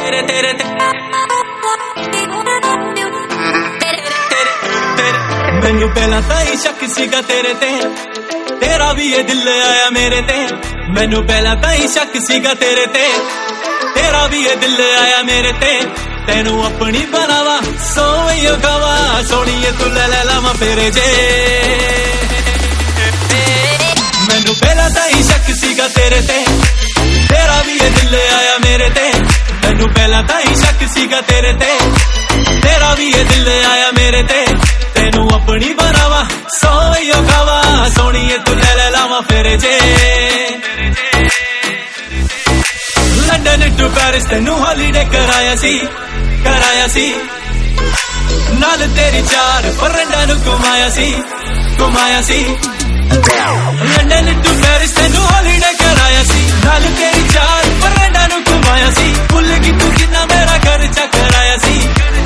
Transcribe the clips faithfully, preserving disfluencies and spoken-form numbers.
तेरे तेरे मैनू पहला ताई शक सीगा तेरे ते तेरा भी ये दिल आया मेरे ते मैनू पहला ताई शक सीगा तेरे ते तेरा भी ये दिल आया मेरे ते तेनू अपनी बनावा सोइयो गवा सोनिए तू ले ले लावा फेरे जे मैनू पहला ताई शक सीगा तेरे ते तेरा भी ये दिल आया मेरे ते मैनू पहला ताई शक सीगा तेरे ते तेरा भी ये दिल आया मेरे ते तेनू अपनी बनावा सोइयो गवा सोनिए तू ले ले लावा फेरे जे लंदन टू पेरिस तेनू हॉलीडे कराया सी कराया सी नाल तेरी चार फरेंडा नु घुमाया सी घुमाया सी लंदन टू पेरिस तेनू हॉलीडे कराया सी नाल तेरी चार फरेंडा नु घुमाया सी भुल गई तू कितना मेरा खर्चा कराया सी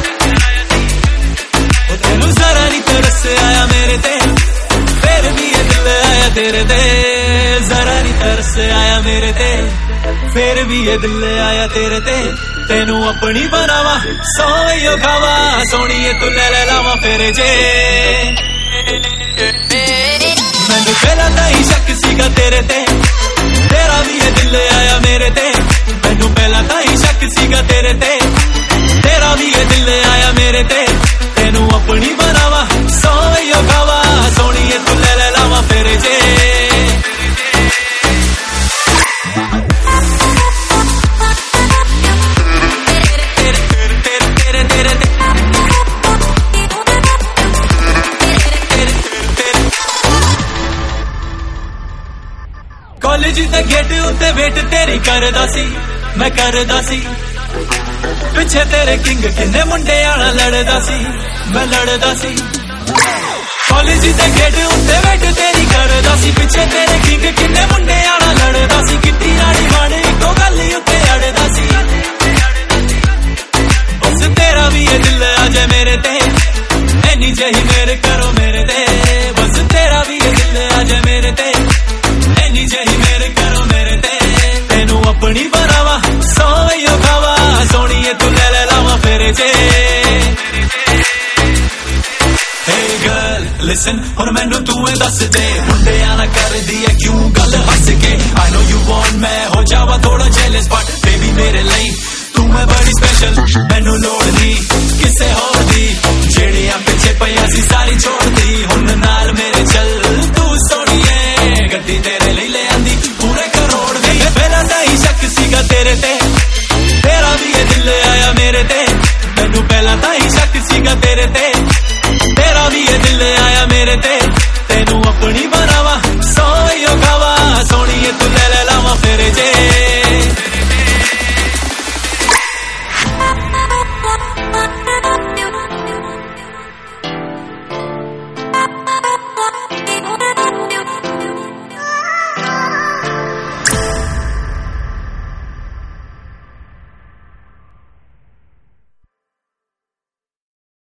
ओ तेनू जरा नहीं तरस आया मेरे ते फिर भी ये दिल आया तेरे ते जरा नहीं तरस आया मेरे ते फिर भी ये दिल आया तेरे ते तेनू अपनी बनावा सोइयो खावा सोनिए तू ले ले लावा फेरे जे मैनू पहला ताई शक सीगा तेरे ते तेरा भी ये दिल आया मेरे ते मैनू पहला ताई शक सीगा तेरे ते तेरा भी ये दिल आया मेरे ते तेनू अपनी बनावा सोइयो खावा सोनिए तू ले ले लावा फेरे जे कॉलेज दे गेट उत्ते वेट तेरी करदा सी मैं करदा सी पिछे तेरे किंग किन्ने मुंडे आना लड़दा सी मैं लड़दा सी कॉलेज दे गेट उत्ते वेट तेरी करदा सी पिछे तेरे किंग किन्ने मुंडे आना लड़दा सी कित्ती रानी वाले इको गल उत्ते अड़दा सी बस तेरा भी ये दिल आ जाए मेरे ते एनी जही मेरे करो मेरे ते बस तेरा भी ये दिल आ जाए मेरे ते एनी जही मेरे करो मेरे ते तेनू अपनी बनावा सोइयो खावा सोनिए तू ले ले लावा फेरे जे Hey girl, listen, हुण मैनू तू ही दस दे मुंडे आना कर दी है क्यों गल हस के I know you want मैं हो जावा थोड़ा jealous but baby मेरे लिए तू मैं बड़ी स्पेशल मैनू लोड़ दी किसे होर दी जेड़ियां पिछे पईयां सी सारी छोड़ दी हुण नाल